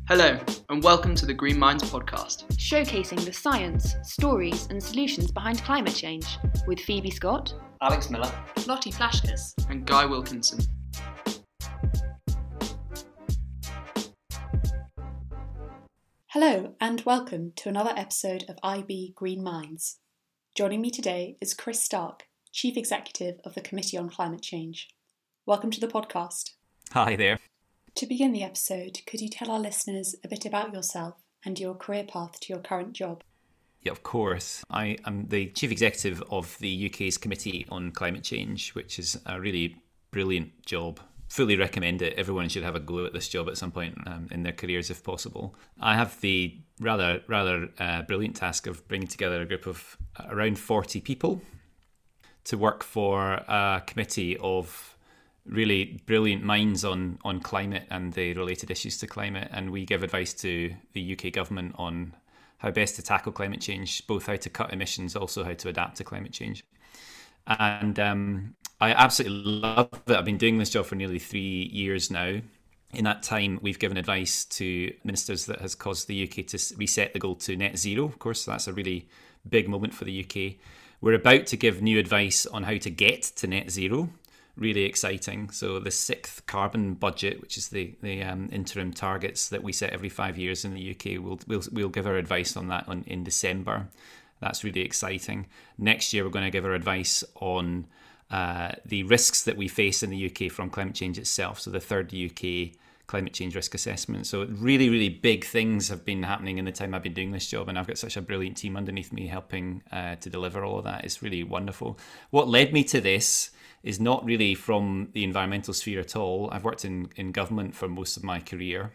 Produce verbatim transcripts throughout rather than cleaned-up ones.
Hello, and welcome to the Green Minds podcast, showcasing the science, stories and solutions behind climate change with Phoebe Scott, Alex Miller, Lottie Flashkes and Guy Wilkinson. Hello and welcome to another episode of I B Green Minds. Joining me today is Chris Stark, Chief Executive of the Committee on Climate Change. Welcome to the podcast. Hi there. To begin the episode, could you tell our listeners a bit about yourself and your career path to your current job? Yeah, of course. I am the Chief Executive of the U K's Committee on Climate Change, which is a really brilliant job. Fully recommend it. Everyone should have a go at this job at some point um, in their careers if possible. I have the rather rather uh, brilliant task of bringing together a group of around forty people to work for a committee of really brilliant minds on, on climate and the related issues to climate. And we give advice to the U K government on how best to tackle climate change, both how to cut emissions, also how to adapt to climate change. And um, I absolutely love it. I've been doing this job for nearly three years now. In that time, we've given advice to ministers that has caused the U K to reset the goal to net zero. Of course, that's a really big moment for the U K. We're about to give new advice on how to get to net zero. Really exciting. So the sixth carbon budget, which is the the um, interim targets that we set every five years in the U K, we'll we'll, we'll give our advice on that on, in December. That's really exciting. Next year, we're going to give our advice on uh, the risks that we face in the U K from climate change itself. So the third U K climate change risk assessment. So really, really big things have been happening in the time I've been doing this job, and I've got such a brilliant team underneath me helping uh, to deliver all of that. It's really wonderful. What led me to this is not really from the environmental sphere at all. I've worked in, in government for most of my career.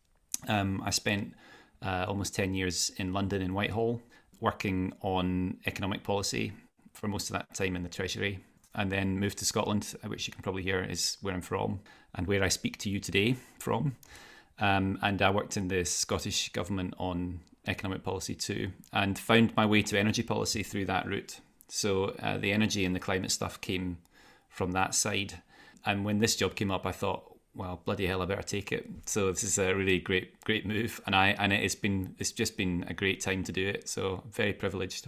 Um, I spent uh, almost ten years in London in Whitehall, working on economic policy for most of that time in the Treasury, and then moved to Scotland, which you can probably hear is where I'm from and where I speak to you today from. Um, and I worked in the Scottish Government on economic policy too, and found my way to energy policy through that route. So uh, the energy and the climate stuff came from that side. And when this job came up, I thought, well, bloody hell, I better take it. So this is a really great, great move. And I and it's been it's just been a great time to do it. So very privileged.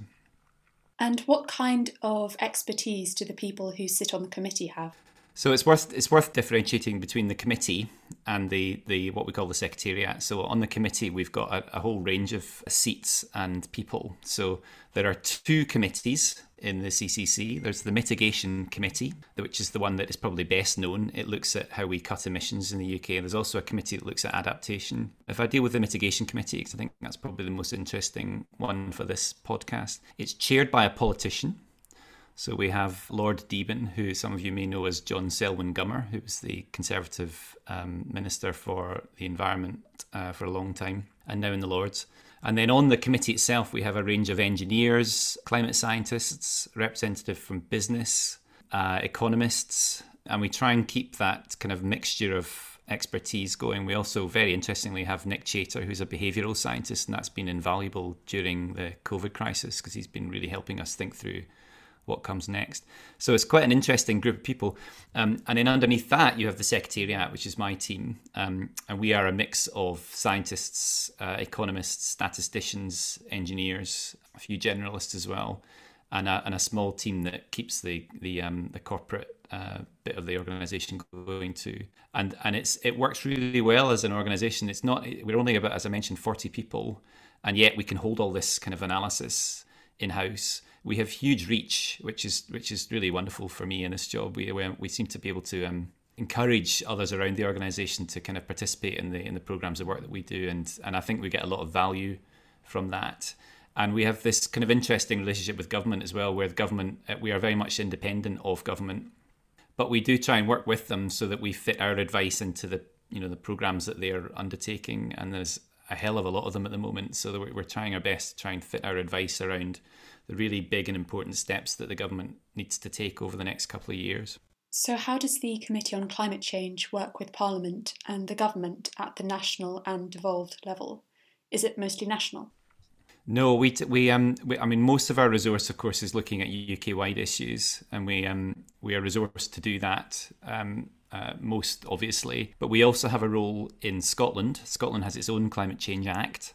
And what kind of expertise do the people who sit on the committee have? So it's worth it's worth differentiating between the committee and the, the what we call the secretariat. So on the committee, we've got a, a whole range of seats and people. So there are two committees in the C C C. There's the Mitigation Committee, which is the one that is probably best known. It looks at how we cut emissions in the U K. There's also a committee that looks at adaptation. If I deal with the Mitigation Committee, because I think that's probably the most interesting one for this podcast, it's chaired by a politician. So we have Lord Deben, who some of you may know as John Selwyn Gummer, who was the Conservative um, Minister for the Environment uh, for a long time, and now in the Lords. And then on the committee itself, we have a range of engineers, climate scientists, representative from business, uh, economists, and we try and keep that kind of mixture of expertise going. We also, very interestingly, have Nick Chater, who's a behavioural scientist, and that's been invaluable during the COVID crisis because he's been really helping us think through what comes next. So it's quite an interesting group of people. Um, and then underneath that, you have the Secretariat, which is my team. Um, and we are a mix of scientists, uh, economists, statisticians, engineers, a few generalists as well, and a, and a small team that keeps the the, um, the corporate uh, bit of the organisation going too. And and it's it works really well as an organisation. It's not, we're only about, as I mentioned, forty people, and yet we can hold all this kind of analysis in-house. We have huge reach, which is which is really wonderful for me in this job. We we, we seem to be able to um, encourage others around the organisation to kind of participate in the in the programmes of work that we do, and and I think we get a lot of value from that. And we have this kind of interesting relationship with government as well, where the government we are very much independent of government, but we do try and work with them so that we fit our advice into the you know the programmes that they are undertaking. And there's a hell of a lot of them at the moment, so we're trying our best to try and fit our advice around the really big and important steps that the government needs to take over the next couple of years. So how does the Committee on Climate Change work with Parliament and the government at the national and devolved level? Is it mostly national? No, we t- we um we, I mean most of our resource, of course, is looking at U K-wide issues, and we um we are resourced to do that. Um, uh, most obviously. But we also have a role in Scotland. Scotland has its own Climate Change Act.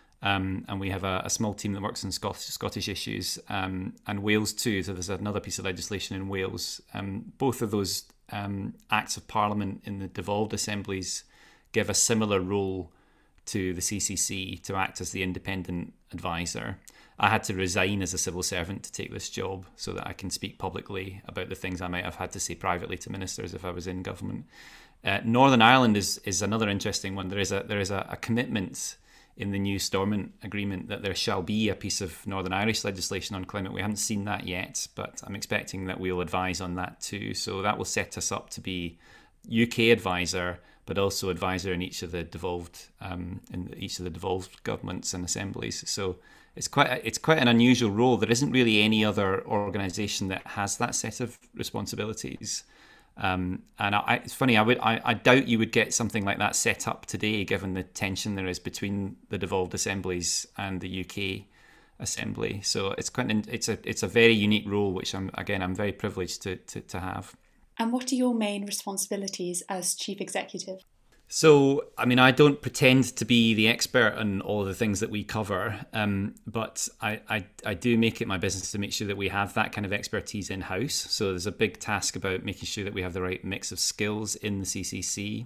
Um, and we have a, a small team that works on Scot- Scottish issues, um, and Wales too. So there's another piece of legislation in Wales. Um, both of those um, acts of Parliament in the devolved assemblies give a similar role to the C C C to act as the independent advisor. I had to resign as a civil servant to take this job so that I can speak publicly about the things I might have had to say privately to ministers if I was in government. Uh, Northern Ireland is is another interesting one. There is a there is a, a commitment in the new Stormont Agreement that there shall be a piece of Northern Irish legislation on climate. We haven't seen that yet, but I'm expecting that we'll advise on that too. So that will set us up to be U K advisor, but also advisor in each of the devolved um, in each of the devolved governments and assemblies. So it's quite a, it's quite an unusual role. There isn't really any other organisation that has that set of responsibilities. Um, and I, it's funny, I would, I, I doubt you would get something like that set up today, given the tension there is between the devolved assemblies and the U K Assembly. So it's quite, an, it's a, it's a very unique role, which I'm again, I'm very privileged to, to, to have. And what are your main responsibilities as chief executive? So, I mean, I don't pretend to be the expert on all of the things that we cover, um, but I, I, I do make it my business to make sure that we have that kind of expertise in-house. So there's a big task about making sure that we have the right mix of skills in the C C C.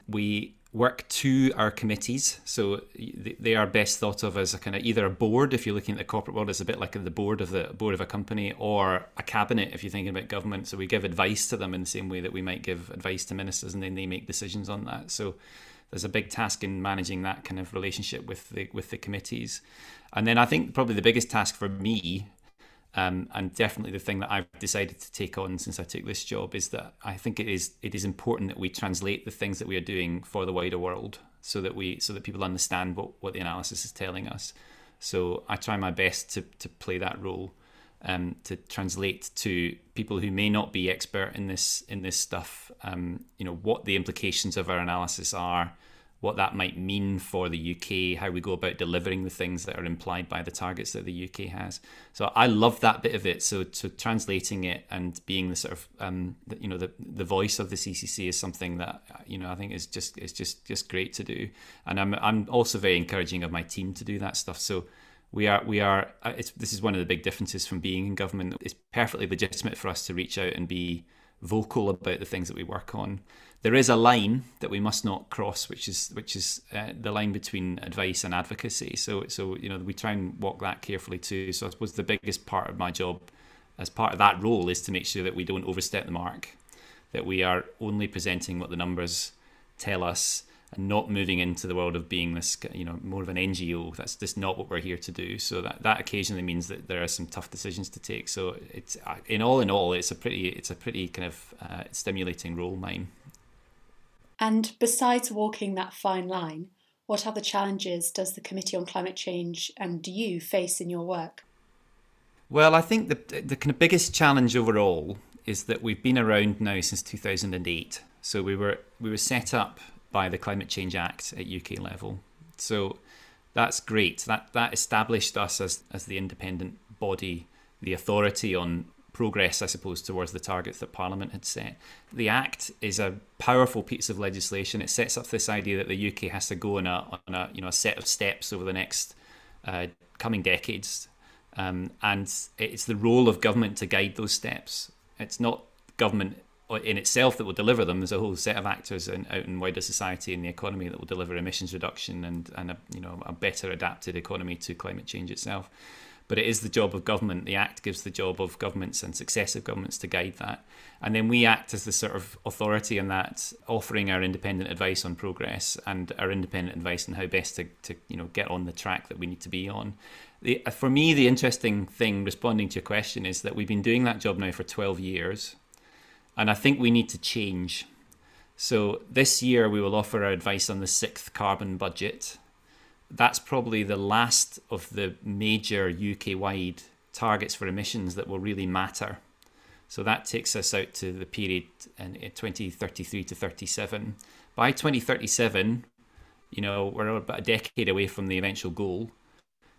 We work to our committees, so they are best thought of as a kind of either a board, if you're looking at the corporate world, it's a bit like the board of the board of a company, or a cabinet if you're thinking about government. So we give advice to them in the same way that we might give advice to ministers, and then they make decisions on that. So there's a big task in managing that kind of relationship with the with the committees. And then I think probably the biggest task for me, Um, and definitely the thing that I've decided to take on since I took this job, is that I think it is it is important that we translate the things that we are doing for the wider world, so that we so that people understand what, what the analysis is telling us. So I try my best to to play that role, um, to translate to people who may not be expert in this in this stuff, um, you know, what the implications of our analysis are, what that might mean for the U K, how we go about delivering the things that are implied by the targets that the U K has. So I love that bit of it. So, so translating it and being the sort of, um, the, you know, the the voice of the C C C is something that, you know, I think is just is just just great to do. And I'm I'm also very encouraging of my team to do that stuff. So we are we are. It's, this is one of the big differences from being in government. It's perfectly legitimate for us to reach out and be vocal about the things that we work on. There is a line that we must not cross, which is which is uh, the line between advice and advocacy. So so you know we try and walk that carefully too. So I suppose the biggest part of my job, as part of that role, is to make sure that we don't overstep the mark, that we are only presenting what the numbers tell us, and not moving into the world of being this, you know, more of an N G O. That's just not what we're here to do. So that, that occasionally means that there are some tough decisions to take. So it's in all in all, it's a pretty it's a pretty kind of uh, stimulating role, mine. And besides walking that fine line, what other challenges does the Committee on Climate Change and do you face in your work? Well, I think the the kind of biggest challenge overall is that we've been around now since two thousand eight. So we were we were set up by the Climate Change Act at U K level. So that's great. That that established us as as the independent body, the authority on progress, I suppose, towards the targets that Parliament had set. The Act is a powerful piece of legislation. It sets up this idea that the U K has to go on a on a you know a set of steps over the next uh, coming decades, um, and it's the role of government to guide those steps. It's not government in itself that will deliver them. There's a whole set of actors in, out in wider society and the economy that will deliver emissions reduction and and a, you know a better adapted economy to climate change itself. But it is the job of government. The Act gives the job of governments and successive governments to guide that. And then we act as the sort of authority in that, offering our independent advice on progress and our independent advice on how best to, to you know, get on the track that we need to be on. The, for me, the interesting thing, responding to your question, is that we've been doing that job now for twelve years. And I think we need to change. So this year we will offer our advice on the sixth carbon budget. That's probably the last of the major U K-wide targets for emissions that will really matter. So that takes us out to the period in twenty thirty-three to thirty-seven. By twenty thirty-seven, you know, we're about a decade away from the eventual goal.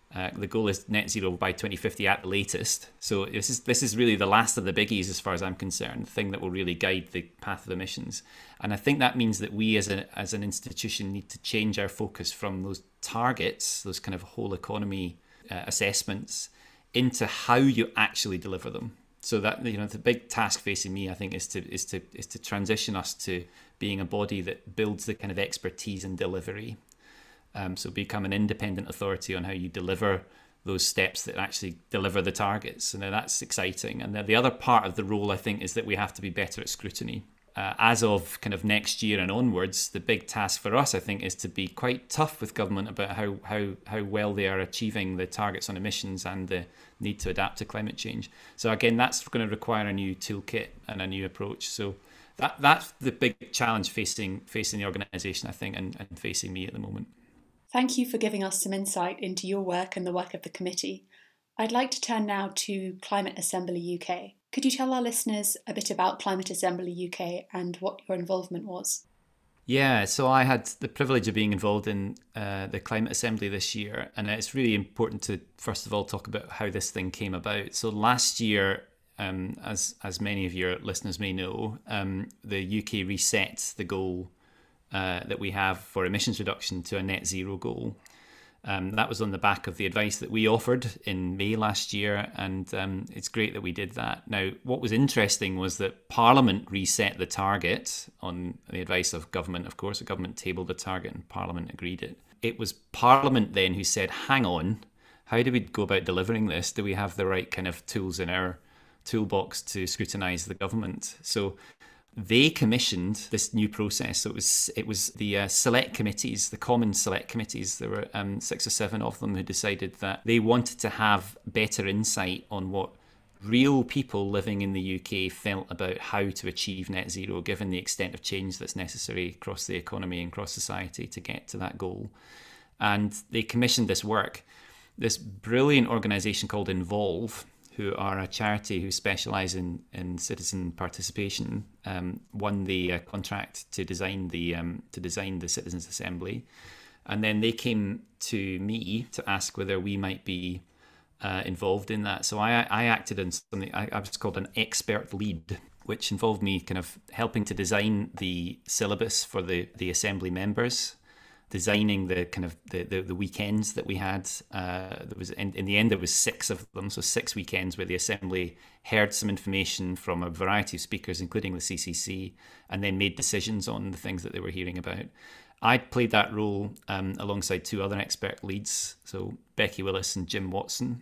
Uh, the goal is net zero by twenty fifty at the latest. So this is this is really the last of the biggies as far as I'm concerned, the thing that will really guide the path of emissions. And I think that means that we as a as an institution need to change our focus from those targets, those kind of whole economy uh, assessments, into how you actually deliver them. So that, you know, the big task facing me, I think, is to is to is to transition us to being a body that builds the kind of expertise in delivery. Um, so become an independent authority on how you deliver those steps that actually deliver the targets. And that's exciting. And then the other part of the role, I think, is that we have to be better at scrutiny. Uh, as of kind of next year and onwards, the big task for us, I think, is to be quite tough with government about how how how well they are achieving the targets on emissions and the need to adapt to climate change. So again, that's going to require a new toolkit and a new approach. So that that's the big challenge facing facing the organisation, I think, and, and facing me at the moment. Thank you for giving us some insight into your work and the work of the committee. I'd like to turn now to Climate Assembly U K. Could you tell our listeners a bit about Climate Assembly U K and what your involvement was? Yeah, so I had the privilege of being involved in uh, the Climate Assembly this year, and it's really important to first of all talk about how this thing came about. So last year, um, as as many of your listeners may know, um, the U K reset the goal uh, that we have for emissions reduction to a net zero goal. Um, that was on the back of the advice that we offered in May last year, and um, it's great that we did that. Now, what was interesting was that Parliament reset the target on the advice of government, of course. The government tabled the target and Parliament agreed it. It was Parliament then who said, hang on, how do we go about delivering this? Do we have the right kind of tools in our toolbox to scrutinise the government? So they commissioned this new process. So it was it was the uh, select committees, the common select committees. There were um, six or seven of them who decided that they wanted to have better insight on what real people living in the U K felt about how to achieve net zero, given the extent of change that's necessary across the economy and across society to get to that goal. And they commissioned this work. This brilliant organisation called Involve, who are a charity who specialise in, in citizen participation, um, won the uh, contract to design the um, to design the Citizens Assembly, and then they came to me to ask whether we might be uh, involved in that. So I I acted in something I, I was called an expert lead, which involved me kind of helping to design the syllabus for the the Assembly members, designing the kind of the, the, the weekends that we had. Uh, there was in, in the end there was six of them, so six weekends where the Assembly heard some information from a variety of speakers, including the C C C, and then made decisions on the things that they were hearing about. I played that role um, alongside two other expert leads, so Becky Willis and Jim Watson,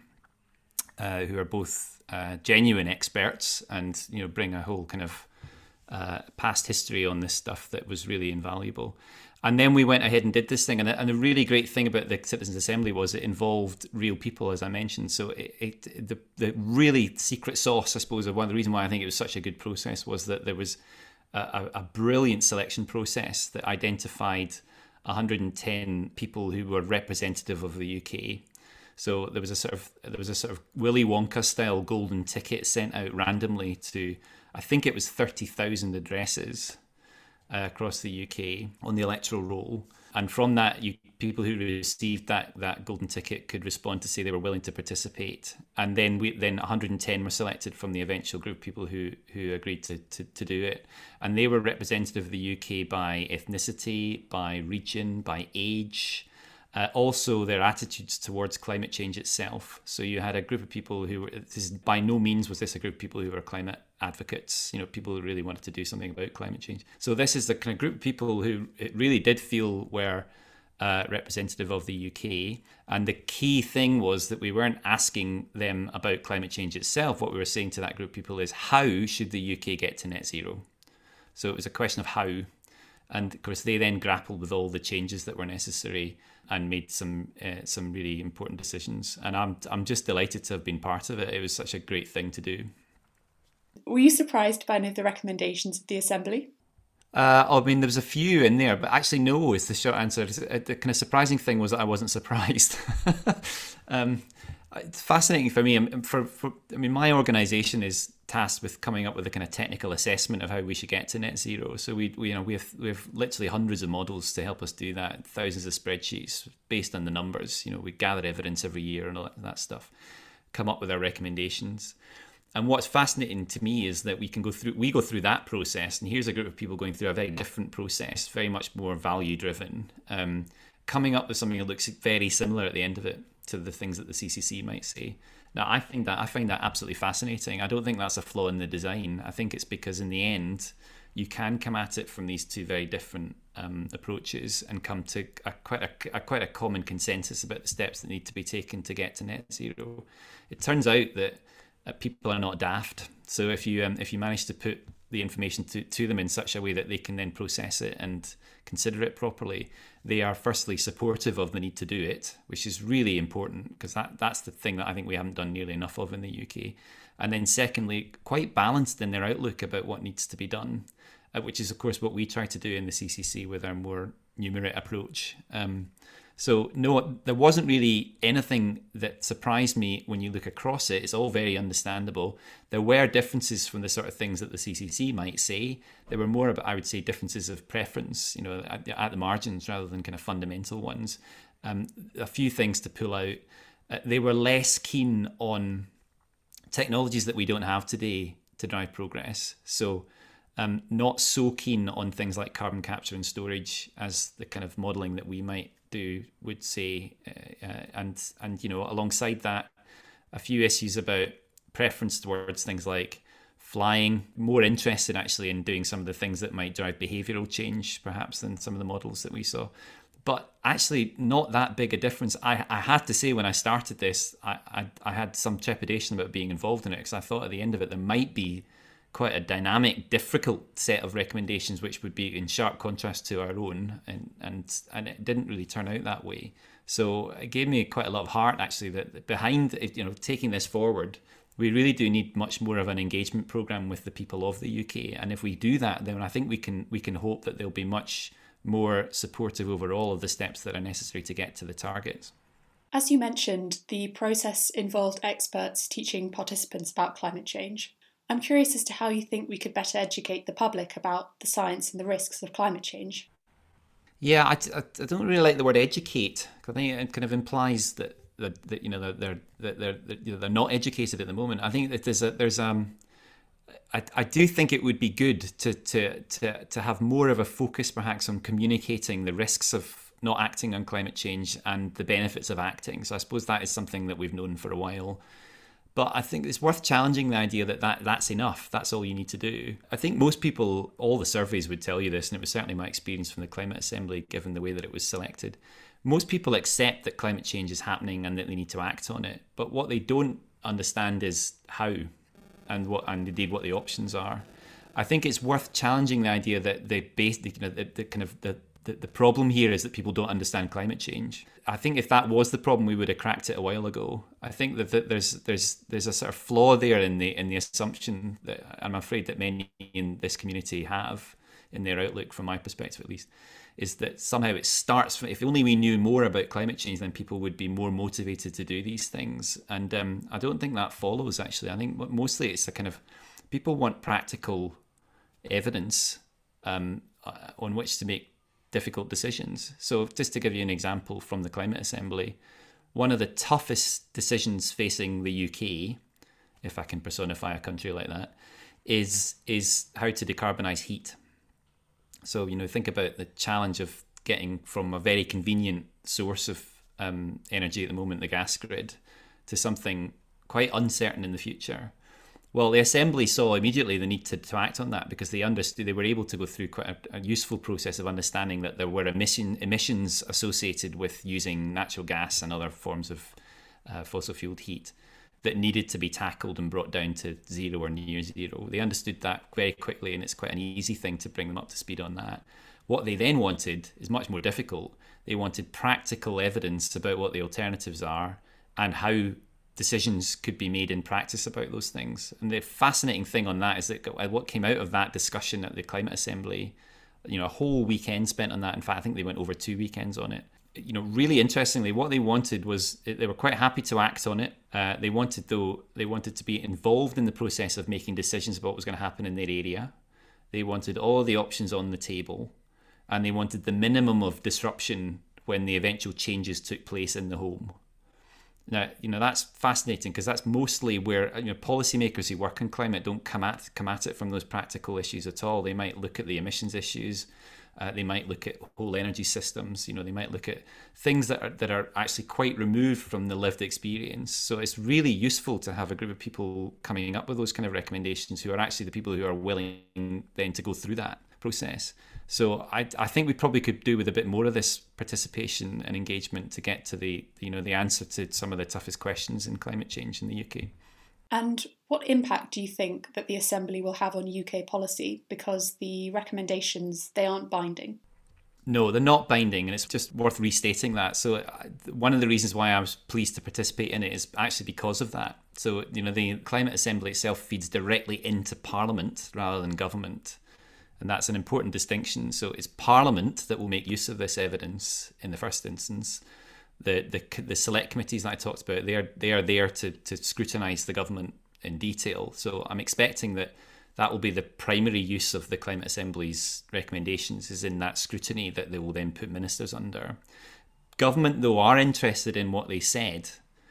uh, who are both uh, genuine experts and, you know, bring a whole kind of uh, past history on this stuff that was really invaluable. And then we went ahead and did this thing. And, and the really great thing about the Citizens Assembly was it involved real people, as I mentioned. So it, it, the, the really secret sauce, I suppose, of one of the reasons why I think it was such a good process was that there was a, a brilliant selection process that identified one hundred ten people who were representative of the U K. So there was a sort of there was a sort of Willy Wonka style golden ticket sent out randomly to, I think it was thirty thousand addresses Uh, across the U K on the electoral roll, and from that, you, people who received that that golden ticket could respond to say they were willing to participate, and then we then one hundred ten were selected from the eventual group of people who who agreed to, to to do it, and they were representative of the U K by ethnicity, by region, by age. Uh, also, their attitudes towards climate change itself. So you had a group of people who were, this is, by no means was this a group of people who were climate advocates, you know, people who really wanted to do something about climate change. So this is the kind of group of people who it really did feel were uh, representative of the U K. And the key thing was that we weren't asking them about climate change itself. What we were saying to that group of people is, how should the U K get to net zero? So it was a question of how. And of course, they then grappled with all the changes that were necessary and made some uh, some really important decisions. And I'm I'm just delighted to have been part of it. It was such a great thing to do. Were you surprised by any of the recommendations of the Assembly? Uh, I mean, there was a few in there, but actually, no is the short answer. The kind of surprising thing was that I wasn't surprised. um, It's fascinating for me. For, for I mean, my organisation is tasked with coming up with a kind of technical assessment of how we should get to net zero. So we, we you know, we have we have literally hundreds of models to help us do that, thousands of spreadsheets based on the numbers. You know, we gather evidence every year and all that, that stuff, come up with our recommendations. And what's fascinating to me is that we can go through we go through that process, and here's a group of people going through a very different process, very much more value driven, um, coming up with something that looks very similar at the end of it to the things that the C C C might say. Now, I think that I find that absolutely fascinating. I don't think that's a flaw in the design. I think it's because in the end, you can come at it from these two very different um, approaches and come to a, quite a, a quite a common consensus about the steps that need to be taken to get to net zero. It turns out that uh, people are not daft. So if you um, if you manage to put the information to, to them in such a way that they can then process it and consider it properly, they are firstly supportive of the need to do it, which is really important because that, that's the thing that I think we haven't done nearly enough of in the U K. And then secondly, quite balanced in their outlook about what needs to be done, uh, which is of course what we try to do in the C C C with our more numerate approach. Um, So no, there wasn't really anything that surprised me when you look across it. It's all very understandable. There were differences from the sort of things that the C C C might say. There were more about, I would say, differences of preference, you know, at, at the margins rather than kind of fundamental ones. Um, a few things to pull out. Uh, they were less keen on technologies that we don't have today to drive progress. So um, not so keen on things like carbon capture and storage as the kind of modelling that we might do would say, uh, uh, and and you know, alongside that, a few issues about preference towards things like flying, more interested actually in doing some of the things that might drive behavioural change perhaps than some of the models that we saw. But actually not that big a difference. I, I had to say when I started this, I, I, I had some trepidation about being involved in it because I thought at the end of it there might be quite a dynamic, difficult set of recommendations which would be in sharp contrast to our own, and and and it didn't really turn out that way. So it gave me quite a lot of heart actually that behind, you know, taking this forward, we really do need much more of an engagement program with the people of the U K, and if we do that, then I think we can we can hope that they'll be much more supportive over all of the steps that are necessary to get to the targets. As you mentioned, the process involved experts teaching participants about climate change. I'm curious as to how you think we could better educate the public about the science and the risks of climate change. Yeah, I, I, I don't really like the word educate, because I think it kind of implies that that, that you know they're they're they're they're, you know, they're not educated at the moment. I think that there's a there's um I, I do think it would be good to to to to have more of a focus perhaps on communicating the risks of not acting on climate change and the benefits of acting. So I suppose that is something that we've known for a while. But I think it's worth challenging the idea that, that that's enough. That's all you need to do. I think most people, all the surveys would tell you this, and it was certainly my experience from the Climate Assembly, given the way that it was selected. Most people accept that climate change is happening and that they need to act on it. But what they don't understand is how and what, and indeed what the options are. I think it's worth challenging the idea that the base, you know, the, the kind of the The, the problem here is that people don't understand climate change. I think if that was the problem, we would have cracked it a while ago. I think that, that there's there's there's a sort of flaw there in the in the assumption that I'm afraid that many in this community have in their outlook, from my perspective at least, is that somehow it starts from, if only we knew more about climate change, then people would be more motivated to do these things. And um, I don't think that follows, actually. I think mostly it's a kind of, people want practical evidence um, on which to make difficult decisions. So just to give you an example from the Climate Assembly, one of the toughest decisions facing the U K, if I can personify a country like that, is is how to decarbonise heat. So, you know, think about the challenge of getting from a very convenient source of um, energy at the moment, the gas grid, to something quite uncertain in the future. Well, the Assembly saw immediately the need to, to act on that, because they understood, they were able to go through quite a, a useful process of understanding that there were emission, emissions associated with using natural gas and other forms of uh, fossil fueled heat that needed to be tackled and brought down to zero or near zero. They understood that very quickly, and it's quite an easy thing to bring them up to speed on that. What they then wanted is much more difficult. They wanted practical evidence about what the alternatives are and how decisions could be made in practice about those things. And the fascinating thing on that is that what came out of that discussion at the Climate Assembly, you know, a whole weekend spent on that. In fact, I think they went over two weekends on it. you know, really interestingly, what they wanted was they were quite happy to act on it. Uh, they wanted, though, they wanted to be involved in the process of making decisions about what was going to happen in their area. They wanted all the options on the table, and they wanted the minimum of disruption when the eventual changes took place in the home. Now, you know, that's fascinating because that's mostly where, you know, policymakers who work on climate don't come at come at it from those practical issues at all. They might look at the emissions issues. Uh, they might look at whole energy systems. You know, they might look at things that are that are actually quite removed from the lived experience. So it's really useful to have a group of people coming up with those kind of recommendations who are actually the people who are willing then to go through that process. So I I think we probably could do with a bit more of this participation and engagement to get to the you know the answer to some of the toughest questions in climate change in the U K. And what impact do you think that the Assembly will have on U K policy? Because the recommendations, they aren't binding. No, they're not binding, and it's just worth restating that. So one of the reasons why I was pleased to participate in it is actually because of that. So, you know, the Climate Assembly itself feeds directly into Parliament rather than government. And that's an important distinction. So it's Parliament that will make use of this evidence in the first instance. The the the select committees that I talked about, they are they are there to to scrutinise the government in detail. So I'm expecting that that will be the primary use of the Climate Assembly's recommendations, is in that scrutiny that they will then put ministers under. Government, though, are interested in what they said,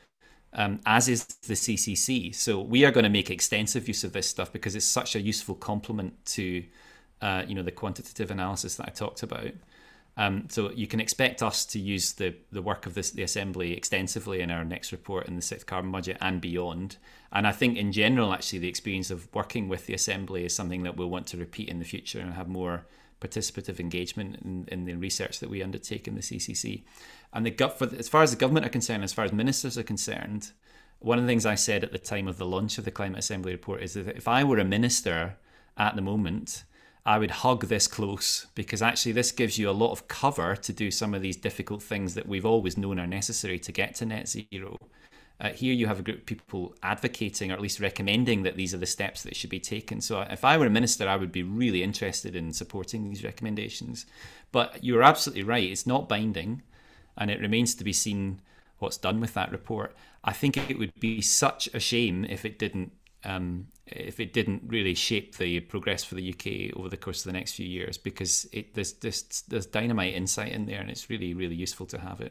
um, as is the C C C. So we are going to make extensive use of this stuff because it's such a useful complement to uh, you know the quantitative analysis that I talked about. Um, so you can expect us to use the, the work of this, the Assembly extensively in our next report in the sixth carbon budget and beyond. And I think in general, actually, the experience of working with the Assembly is something that we'll want to repeat in the future and have more participative engagement in, in the research that we undertake in the C C C. And the gov- for the, as far as the government are concerned, as far as ministers are concerned, one of the things I said at the time of the launch of the Climate Assembly report is that if I were a minister at the moment, I would hug this close, because actually this gives you a lot of cover to do some of these difficult things that we've always known are necessary to get to net zero. Uh, here you have a group of people advocating, or at least recommending, that these are the steps that should be taken. So if I were a minister, I would be really interested in supporting these recommendations. But you're absolutely right, it's not binding, and it remains to be seen what's done with that report. I think it would be such a shame if it didn't um, if it didn't really shape the progress for the U K over the course of the next few years, because it, there's, there's, there's dynamite insight in there, and it's really, really useful to have it.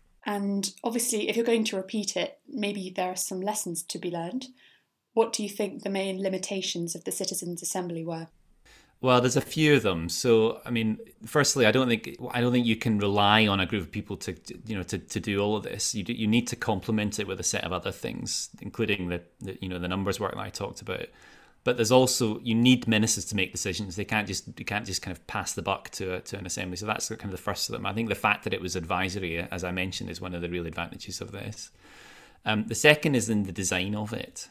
And obviously, if you're going to repeat it, maybe there are some lessons to be learned. What do you think the main limitations of the Citizens' Assembly were? Well, there's a few of them. So, I mean, firstly, I don't think I don't think you can rely on a group of people to, you know, to, to do all of this. You do, you need to complement it with a set of other things, including the, the you know the numbers work that I talked about. But there's also, you need ministers to make decisions. They can't just you can't just kind of pass the buck to a, to an assembly. So that's kind of the first of them. I think the fact that it was advisory, as I mentioned, is one of the real advantages of this. Um, the second is in the design of it.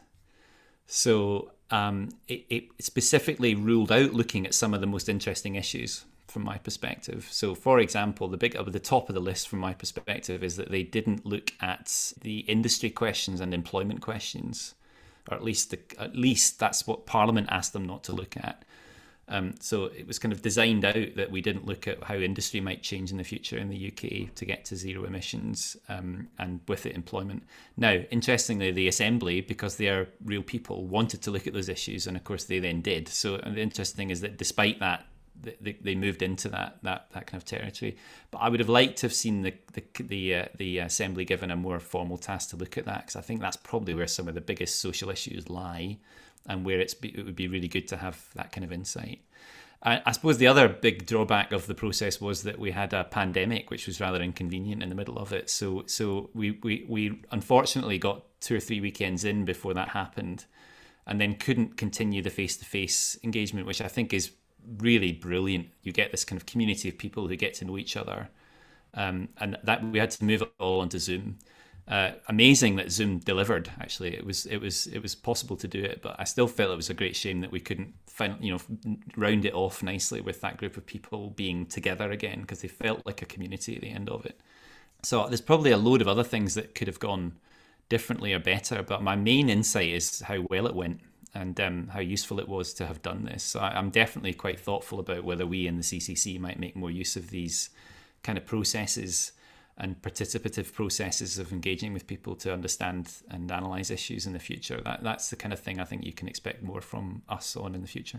So um, it, it specifically ruled out looking at some of the most interesting issues from my perspective. So, for example, the big at the top of the list from my perspective is that they didn't look at the industry questions and employment questions, or at least the, at least that's what Parliament asked them not to look at. Um, so it was kind of designed out that we didn't look at how industry might change in the future in the U K to get to zero emissions, um, and with it employment. Now, interestingly, the Assembly, because they are real people, wanted to look at those issues, and of course they then did. So the interesting thing is that despite that, they, they moved into that that that kind of territory. But I would have liked to have seen the the the, uh, the Assembly given a more formal task to look at that, because I think that's probably where some of the biggest social issues lie, and where it's it would be really good to have that kind of insight. I, I suppose the other big drawback of the process was that we had a pandemic, which was rather inconvenient in the middle of it. So so we, we, we unfortunately got two or three weekends in before that happened, and then couldn't continue the face-to-face engagement, which I think is really brilliant. You get this kind of community of people who get to know each other, um, and that we had to move it all onto Zoom. Uh, amazing that Zoom delivered. Actually, it was it was it was possible to do it, but I still felt it was a great shame that we couldn't find, you know, round it off nicely with that group of people being together again, because they felt like a community at the end of it. So there's probably a load of other things that could have gone differently or better, but my main insight is how well it went, and um, how useful it was to have done this. So I, I'm definitely quite thoughtful about whether we in the C C C might make more use of these kind of processes. and participative processes of engaging with people to understand and analyse issues in the future. That that's the kind of thing I think you can expect more from us on in the future.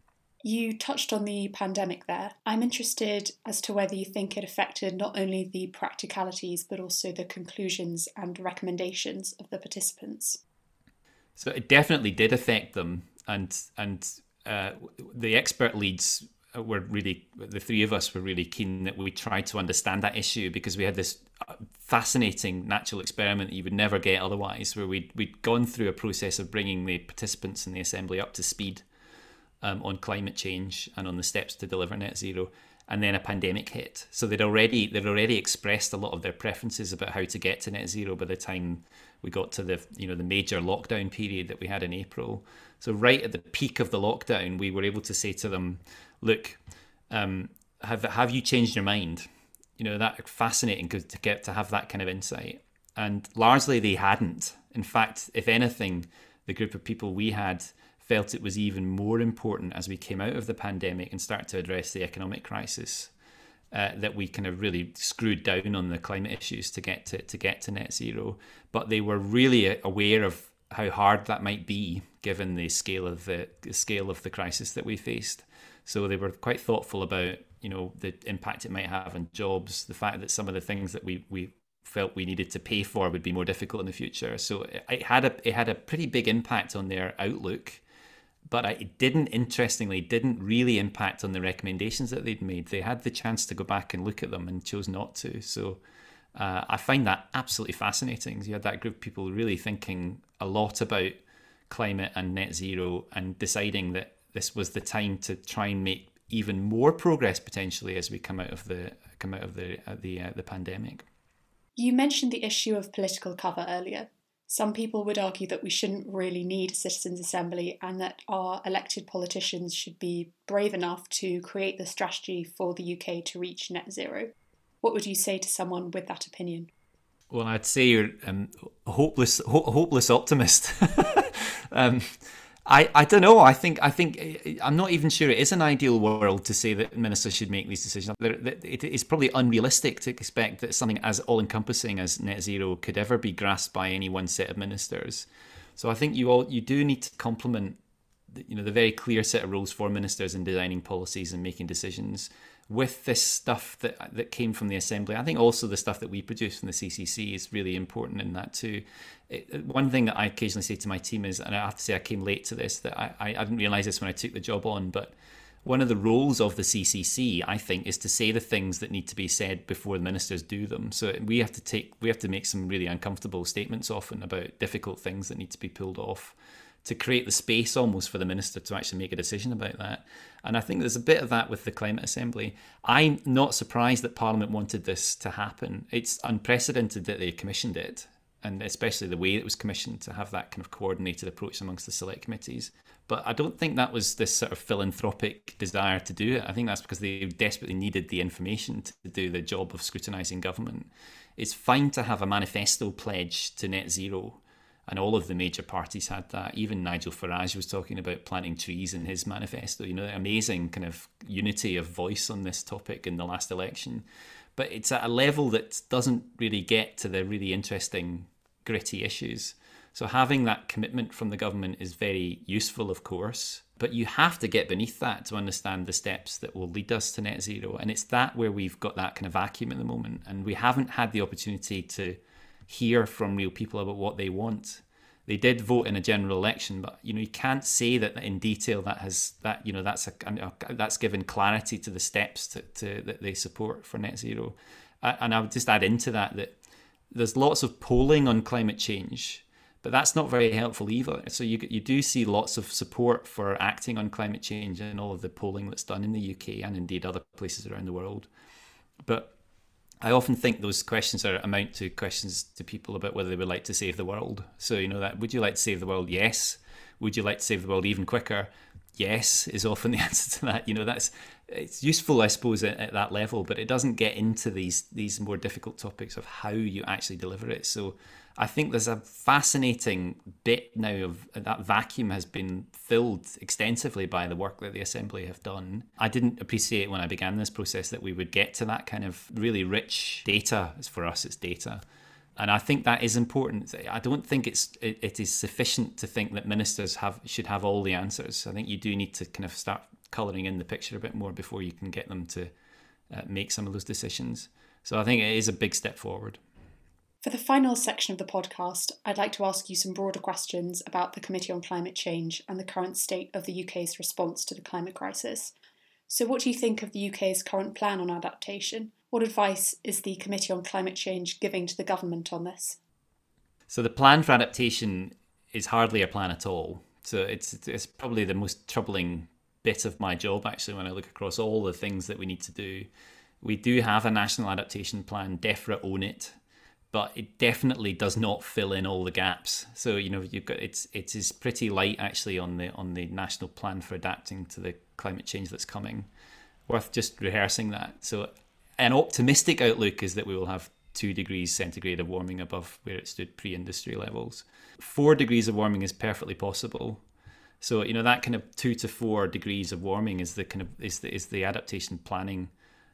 You touched on the pandemic there. I'm interested as to whether you think it affected not only the practicalities but also the conclusions and recommendations of the participants. So it definitely did affect them, and and uh, the expert leads were really, the three of us were really keen that we tried to understand that issue, because we had this fascinating natural experiment that you would never get otherwise, where we'd, we'd gone through a process of bringing the participants in the assembly up to speed um, on climate change and on the steps to deliver net zero, and then a pandemic hit. So they'd already they'd already expressed a lot of their preferences about how to get to net zero by the time we got to the you know the major lockdown period that we had in April. So right at the peak of the lockdown, we were able to say to them, look, um, have have you changed your mind? You know, that fascinating to get to have that kind of insight. And largely they hadn't. In fact, if anything, the group of people we had felt it was even more important as we came out of the pandemic and started to address the economic crisis, uh, that we kind of really screwed down on the climate issues to get to to get to net zero. But they were really aware of how hard that might be given the scale of the, the scale of the crisis that we faced. So they were quite thoughtful about, you know, the impact it might have on jobs, the fact that some of the things that we, we felt we needed to pay for would be more difficult in the future. So it, it had a it had a pretty big impact on their outlook, but it didn't, interestingly, didn't really impact on the recommendations that they'd made. They had the chance to go back and look at them and chose not to. So uh, I find that absolutely fascinating. You had that group of people really thinking a lot about climate and net zero and deciding that this was the time to try and make even more progress potentially as we come out of the come out of the uh, the uh, the pandemic. You mentioned the issue of political cover earlier. Some people would argue that we shouldn't really need a citizens' assembly and that our elected politicians should be brave enough to create the strategy for the U K to reach net zero. What would you say to someone with that opinion? Well, I'd say you're um, a hopeless, ho- hopeless optimist. um, I, I don't know. I think I think I'm not even sure it is an ideal world to say that ministers should make these decisions. It is probably unrealistic to expect that something as all-encompassing as net zero could ever be grasped by any one set of ministers. So I think you all you do need to complement, you know, the very clear set of rules for ministers in designing policies and making decisions with this stuff that that came from the Assembly. I think also the stuff that we produce from the C C C is really important in that too. It, one thing that I occasionally say to my team is, and I have to say I came late to this, that I, I didn't realise this when I took the job on, but one of the roles of the C C C, I think, is to say the things that need to be said before the ministers do them. So we have to take, we have to make some really uncomfortable statements often about difficult things that need to be pulled off, to create the space almost for the minister to actually make a decision about that. And I think there's a bit of that with the Climate Assembly. I'm not surprised that Parliament wanted this to happen. It's unprecedented that they commissioned it, and especially the way it was commissioned, to have that kind of coordinated approach amongst the select committees. But I don't think that was this sort of philanthropic desire to do it. I think that's because they desperately needed the information to do the job of scrutinising government. It's fine to have a manifesto pledge to net zero, and all of the major parties had that. Even Nigel Farage was talking about planting trees in his manifesto. You know, amazing kind of unity of voice on this topic in the last election. But it's at a level that doesn't really get to the really interesting, gritty issues. So having that commitment from the government is very useful, of course. But you have to get beneath that to understand the steps that will lead us to net zero. And it's that where we've got that kind of vacuum at the moment. And we haven't had the opportunity to hear from real people about what they want. They did vote in a general election, but you know you can't say that in detail that has that you know that's a that's given clarity to the steps to, to that they support for net zero. And I would just add into that that there's lots of polling on climate change, but that's not very helpful either. So you you do see lots of support for acting on climate change in all of the polling that's done in the U K and indeed other places around the world, but I often think those questions are amount to questions to people about whether they would like to save the world. So, you know, that would you like to save the world? Yes. Would you like to save the world even quicker? Yes, is often the answer to that. You know, that's it's useful, I suppose, at, at that level, but it doesn't get into these these more difficult topics of how you actually deliver it. So I think there's a fascinating bit now of that vacuum has been filled extensively by the work that the Assembly have done. I didn't appreciate when I began this process that we would get to that kind of really rich data. For us, it's data. And I think that is important. I don't think it's it, it is sufficient to think that ministers have should have all the answers. I think you do need to kind of start colouring in the picture a bit more before you can get them to uh, make some of those decisions. So I think it is a big step forward. For the final section of the podcast, I'd like to ask you some broader questions about the Committee on Climate Change and the current state of the U K's response to the climate crisis. So what do you think of the U K's current plan on adaptation? What advice is the Committee on Climate Change giving to the government on this? So the plan for adaptation is hardly a plan at all. So it's it's probably the most troubling bit of my job, actually, when I look across all the things that we need to do. We do have a national adaptation plan, DEFRA own it, but it definitely does not fill in all the gaps. So, you know, you've got it's it is pretty light actually on the on the national plan for adapting to the climate change that's coming. Worth just rehearsing that. So an optimistic outlook is that we will have two degrees centigrade of warming above where it stood pre-industry levels. Four degrees of warming is perfectly possible. So, you know, that kind of two to four degrees of warming is the kind of is the is the adaptation planning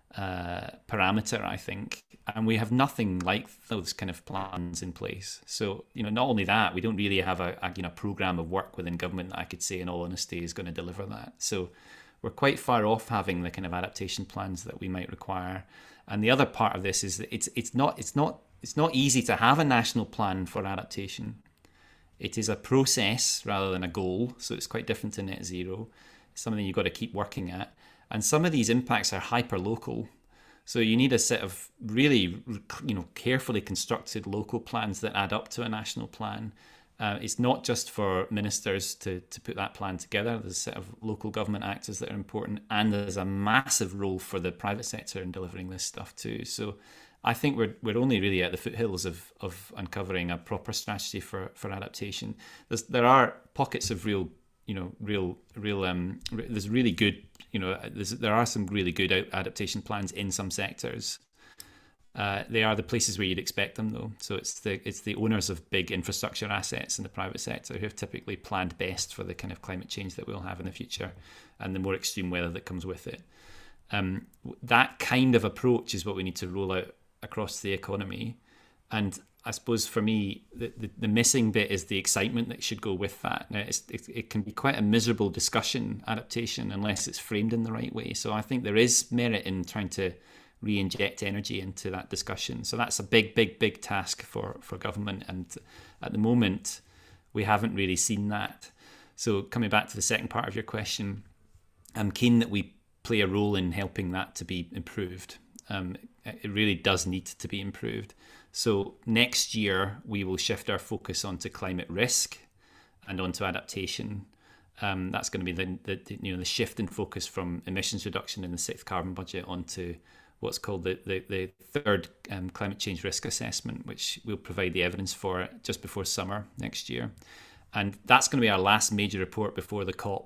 uh, parameter, I think. And we have nothing like those kind of plans in place. So, you know, not only that, we don't really have a, a you know program of work within government that I could say in all honesty is going to deliver that. So we're quite far off having the kind of adaptation plans that we might require. And the other part of this is that it's it's not it's not it's not easy to have a national plan for adaptation. It is a process rather than a goal, so it's quite different to net zero. It's something you've got to keep working at. And some of these impacts are hyper-local. So you need a set of really, you know, carefully constructed local plans that add up to a national plan. Uh, it's not just for ministers to, to put that plan together. There's a set of local government actors that are important, and there's a massive role for the private sector in delivering this stuff too. So I think we're we're only really at the foothills of of uncovering a proper strategy for, for adaptation. There's there are pockets of real, you know, real real um. There's really good, you know, there's, there are some really good adaptation plans in some sectors. Uh, they are the places where you'd expect them, though. So it's the it's the owners of big infrastructure assets in the private sector who have typically planned best for the kind of climate change that we'll have in the future and the more extreme weather that comes with it. Um, that kind of approach is what we need to roll out across the economy. And I suppose for me, the, the, the missing bit is the excitement that should go with that. Now, it's, it, it can be quite a miserable discussion, adaptation, unless it's framed in the right way. So I think there is merit in trying to re-inject energy into that discussion. So that's a big, big, big task for, for government. And at the moment, we haven't really seen that. So coming back to the second part of your question, I'm keen that we play a role in helping that to be improved. Um, it really does need to be improved. So next year, we will shift our focus onto climate risk and onto adaptation. Um, that's going to be the, the, the you know the shift in focus from emissions reduction in the sixth carbon budget onto what's called the, the, the third um, climate change risk assessment, which we'll provide the evidence for just before summer next year. And that's going to be our last major report before the COP.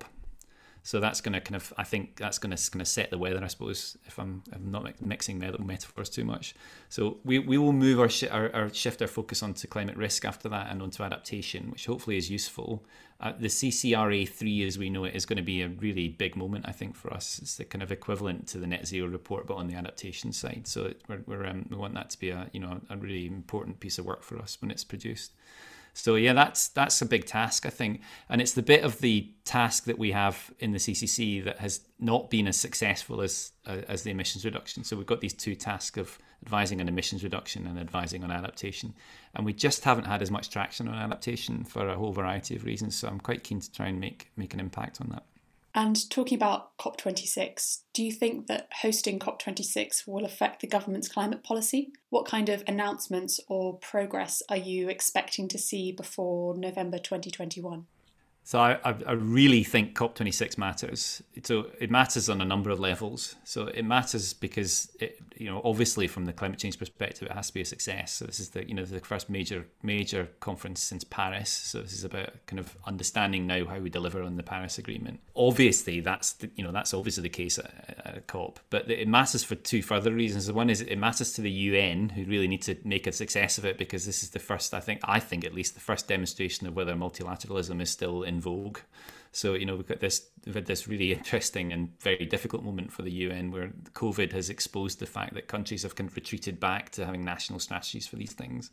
So that's going to kind of, I think that's going to kind of set the weather, I suppose, if I'm, I'm not mixing metaphors too much. So we, we will move our, sh- our, our shift our focus onto climate risk after that and onto adaptation, which hopefully is useful. Uh, the C C R A three, as we know it, is going to be a really big moment, I think, for us. It's the kind of equivalent to the net zero report, but on the adaptation side. So it, we're, we're, um, we want that to be a, you know, a really important piece of work for us when it's produced. So yeah, that's that's a big task, I think. And it's the bit of the task that we have in the C C C that has not been as successful as uh, as the emissions reduction. So we've got these two tasks of advising on emissions reduction and advising on adaptation. And we just haven't had as much traction on adaptation for a whole variety of reasons. So I'm quite keen to try and make make an impact on that. And talking about COP twenty-six, do you think that hosting COP twenty-six will affect the government's climate policy? What kind of announcements or progress are you expecting to see before November twenty twenty-one? So I, I I really think COP twenty-six matters. So it matters on a number of levels. So it matters because, it, you know, obviously from the climate change perspective, it has to be a success. So this is the, you know, the first major major conference since Paris. So this is about kind of understanding now how we deliver on the Paris Agreement. Obviously, that's the, you know that's obviously the case at, at a COP. But it matters for two further reasons. The one is it matters to the U N, who really need to make a success of it, because this is the first, I think, I think at least the first demonstration of whether multilateralism is still in vogue. So, you know, we've got this, we've had this really interesting and very difficult moment for the U N where COVID has exposed the fact that countries have kind of retreated back to having national strategies for these things.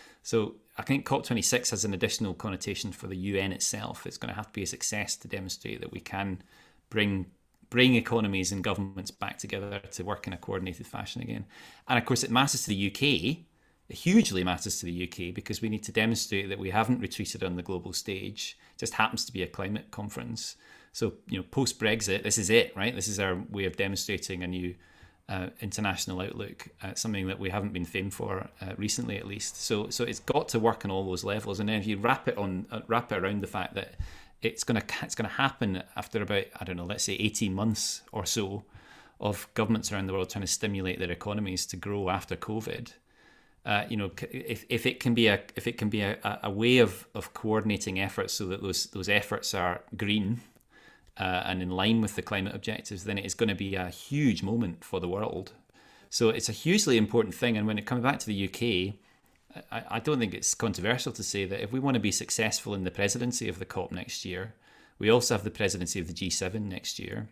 So I think COP twenty-six has an additional connotation for the U N itself. It's going to have to be a success to demonstrate that we can bring bring economies and governments back together to work in a coordinated fashion again. And of course, it matters to the U K. It hugely matters to the U K because we need to demonstrate that we haven't retreated on the global stage. It just happens to be a climate conference. So, you know, post-Brexit, this is it, right? This is our way of demonstrating a new uh, international outlook, uh, something that we haven't been famed for uh, recently, at least. So, so it's got to work on all those levels. And then if you wrap it on, uh, wrap it around the fact that it's going to it's going to happen after about, I don't know, let's say eighteen months or so of governments around the world trying to stimulate their economies to grow after COVID. Uh, you know, if, if it can be a if it can be a, a way of, of coordinating efforts so that those those efforts are green uh, and in line with the climate objectives, then it is going to be a huge moment for the world. So it's a hugely important thing. And when it comes back to the U K, I, I don't think it's controversial to say that if we want to be successful in the presidency of the COP next year, we also have the presidency of the G seven next year,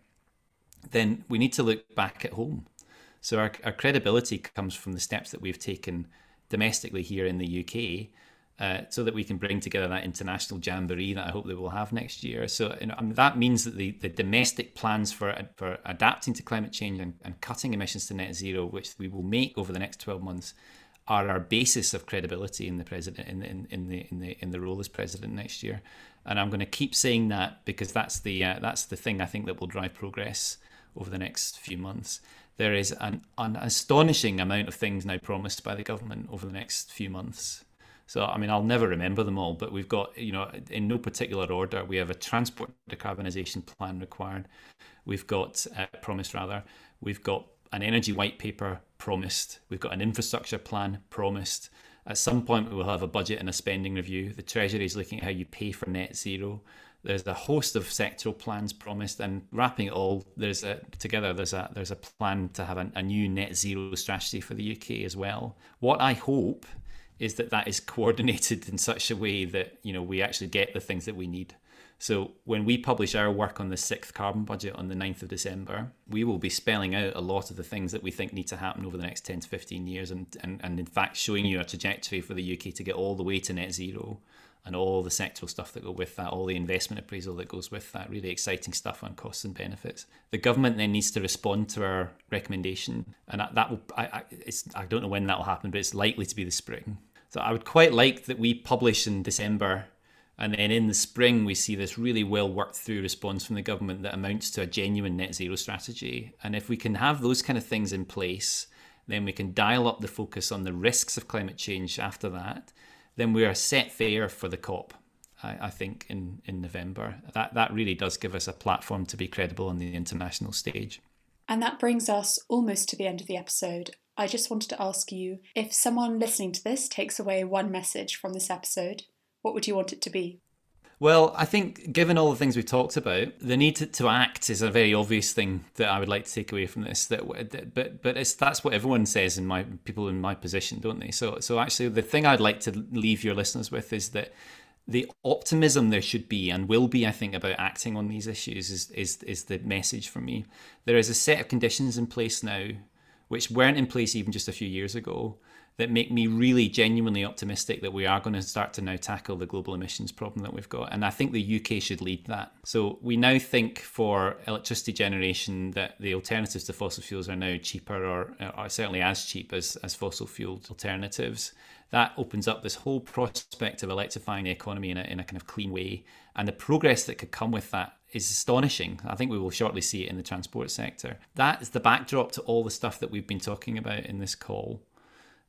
then we need to look back at home. So our, our credibility comes from the steps that we've taken domestically here in the U K, uh, so that we can bring together that international jamboree that I hope that we'll have next year. So you know, I mean, that means that the, the domestic plans for for adapting to climate change and, and cutting emissions to net zero, which we will make over the next twelve months, are our basis of credibility in the president in the, in, in the in the in the role as president next year. And I'm going to keep saying that because that's the uh, that's the thing I think that will drive progress over the next few months. There is an, an astonishing amount of things now promised by the government over the next few months. So, I mean, I'll never remember them all, but we've got, you know, in no particular order, we have a transport decarbonisation plan required. We've got, uh, promised rather, we've got an energy white paper promised. We've got an infrastructure plan promised. At some point, we will have a budget and a spending review. The Treasury is looking at how you pay for net zero. There's a host of sectoral plans promised, and wrapping it all, there's a together. There's a there's a plan to have a, a new net zero strategy for the U K as well. What I hope is that that is coordinated in such a way that you know we actually get the things that we need. So when we publish our work on the sixth carbon budget on the ninth of December, we will be spelling out a lot of the things that we think need to happen over the next ten to fifteen years, and and, and in fact showing you a trajectory for the U K to get all the way to net zero. And all the sectoral stuff that go with that, all the investment appraisal that goes with that, really exciting stuff on costs and benefits. The government then needs to respond to our recommendation, and that will, I, I, it's, I don't know when that will happen, but it's likely to be the spring. So I would quite like that we publish in December, and then in the spring we see this really well worked through response from the government that amounts to a genuine net zero strategy. And if we can have those kind of things in place, then we can dial up the focus on the risks of climate change after that. Then we are set fair for the COP, I, I think, in, in November. That that really does give us a platform to be credible on the international stage. And that brings us almost to the end of the episode. I just wanted to ask you, if someone listening to this takes away one message from this episode, what would you want it to be? Well, I think given all the things we've talked about, the need to, to act is a very obvious thing that I would like to take away from this. That, but but it's that's what everyone says in my people in my position, don't they? So so actually, the thing I'd like to leave your listeners with is that the optimism there should be and will be, I think, about acting on these issues is is is the message for me. There is a set of conditions in place now, which weren't in place even just a few years ago, that make me really genuinely optimistic that we are going to start to now tackle the global emissions problem that we've got. And I think the U K should lead that. So we now think for electricity generation that the alternatives to fossil fuels are now cheaper or are certainly as cheap as, as fossil fueled alternatives. That opens up this whole prospect of electrifying the economy in a, in a kind of clean way. And the progress that could come with that is astonishing. I think we will shortly see it in the transport sector. That is the backdrop to all the stuff that we've been talking about in this call.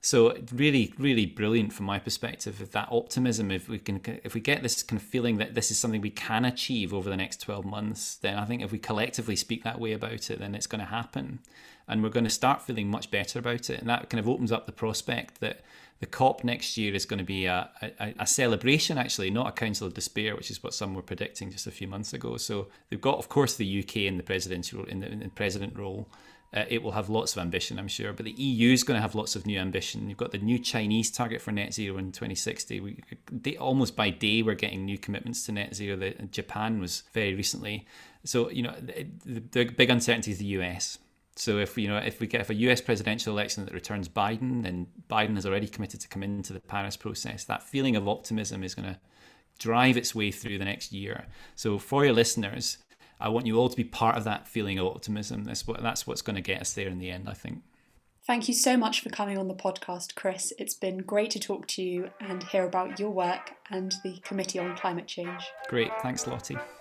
So really, really brilliant from my perspective. If that optimism, if we can, if we get this kind of feeling that this is something we can achieve over the next twelve months, then I think if we collectively speak that way about it, then it's going to happen, and we're going to start feeling much better about it. And that kind of opens up the prospect that the COP next year is going to be a, a, a celebration, actually, not a council of despair, which is what some were predicting just a few months ago. So they've got, of course, the U K in the presidential in the, in the president role. Uh, it will have lots of ambition, I'm sure, but the E U is going to have lots of new ambition. You've got the new Chinese target for net zero in twenty sixty. We, they, almost by day, we're getting new commitments to net zero. The, Japan was very recently. So, you know, the, the big uncertainty is the U S. So if you know if we get if a U S presidential election that returns Biden, then Biden has already committed to come into the Paris process. That feeling of optimism is going to drive its way through the next year. So for your listeners, I want you all to be part of that feeling of optimism. That's what that's what's going to get us there in the end, I think. Thank you so much for coming on the podcast, Chris. It's been great to talk to you and hear about your work and the Committee on Climate Change. Great. Thanks, Lottie.